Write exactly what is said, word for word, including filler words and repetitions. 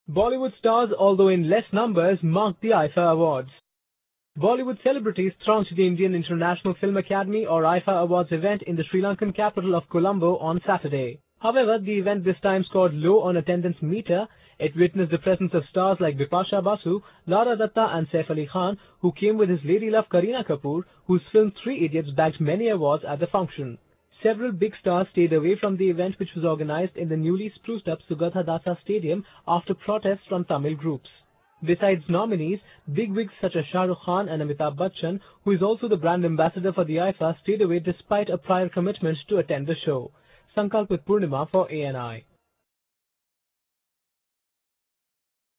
Bollywood stars, although in less numbers, marked the I F A Awards. Bollywood celebrities thronged to the Indian International Film Academy or I F A Awards event in the Sri Lankan capital of Colombo on Saturday. However, the event this time scored low on attendance meter. It witnessed the presence of stars like Bipasha Basu, Lara Datta and Saif Ali Khan, who came with his lady love Kareena Kapoor, whose film Three Idiots bagged many awards at the function. Several big stars stayed away from the event, which was organized in the newly spruced up Sugatha Dasa Stadium after protests from Tamil groups. Besides nominees, bigwigs such as Shah Rukh Khan and Amitabh Bachchan, who is also the brand ambassador for the I F A, stayed away despite a prior commitment to attend the show. Sankalp with Purnima for A N I.